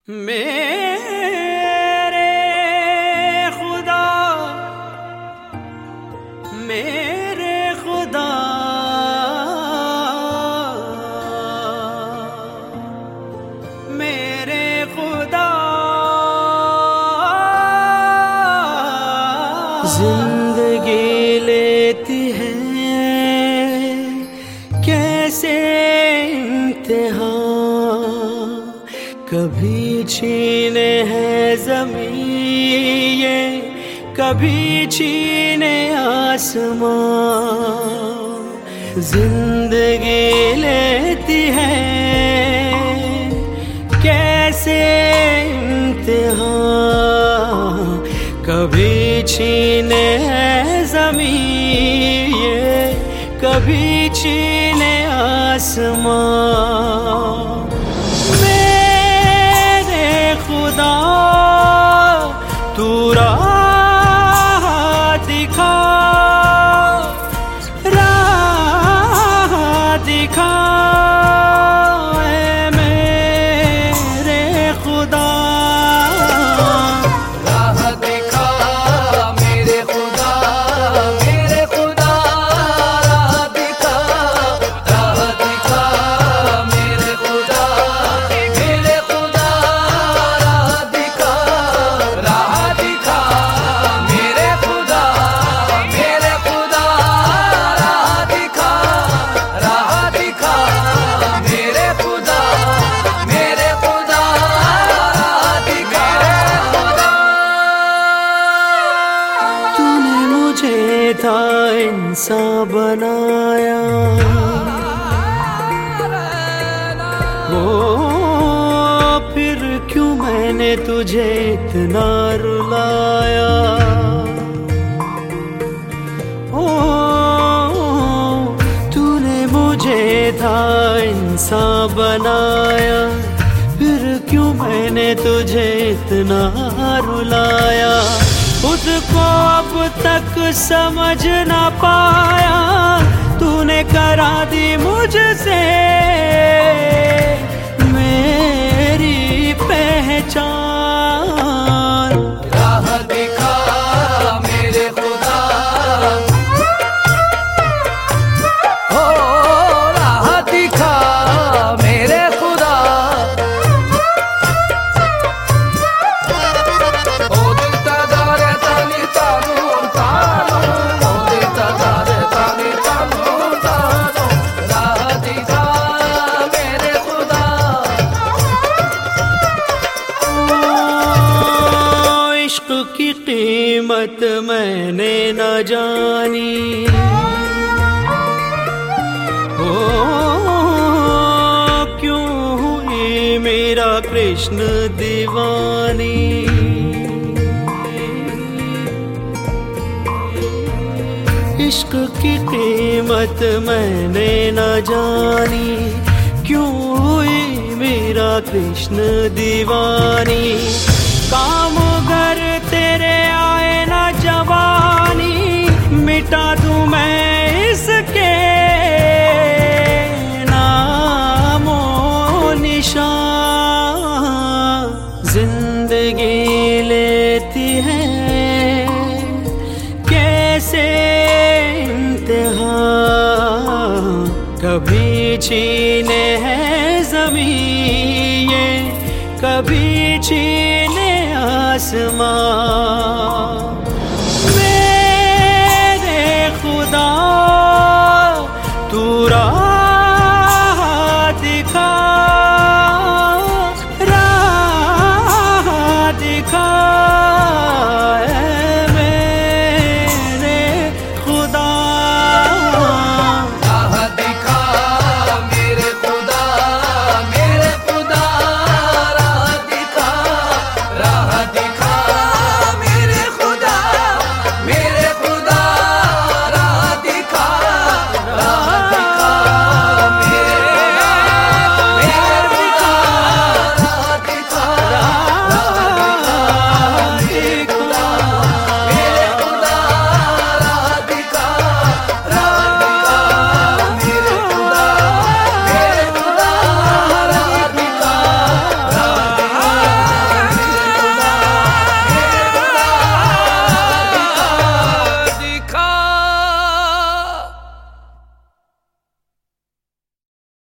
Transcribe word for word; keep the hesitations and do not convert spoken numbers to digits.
मेरे खुदा मेरे खुदा मेरे खुदा जिंदगी लेती है कैसे इम्तिहान, कभी छीने है ज़मीं ये, कभी छीने आसमां। जिंदगी लेती है कैसे इम्तिहान, कभी छीने है ज़मीं ये, कभी छीने आसमां। खुदा तू राह दिखा, राह दिखा ऐ मेरे खुदा, राह दिखा मेरे खुदा, मेरे खुदा राह दिखा, राह दिखा मेरे खुदा, मेरे खुदा था इंसान बनाया, ओ फिर क्यों मैंने तुझे इतना रुलाया। ओ तूने मुझे था इंसान बनाया, फिर क्यों मैंने तुझे इतना रुलाया। उसको अब तक समझ ना पाया, तूने करा दी मुझसे मेरी पहचान। राह दिखा मेरे खुदा, हो राह दिखा मेरे खुदा, की कीमत मैंने न जानी, ओ क्यों हुई मेरा कृष्ण दीवानी। इश्क की कीमत मैंने न जानी, क्यों हुई मेरा कृष्ण दीवानी। काम घर तेरे आए ना जवानी, मिटा दूं मैं इसके नामो निशान। जिंदगी लेती है कैसे इम्तिहान, कभी छीने है ज़मीं ये, कभी छीने आसमां। मेरे खुदा तू राह